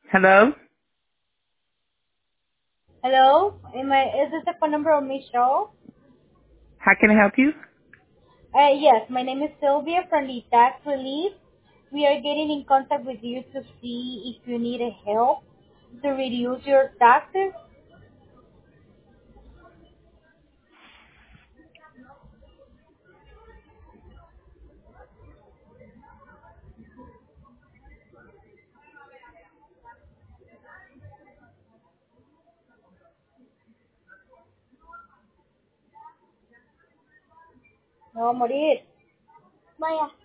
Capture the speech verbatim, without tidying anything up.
Hello? Hello, am I, is this the phone number of Michelle? How can I help you? Uh, yes, my name is Sylvia from the Tax Relief. We are getting in contact with you to see if you need a help to reduce your taxes. No, morir. Vaya.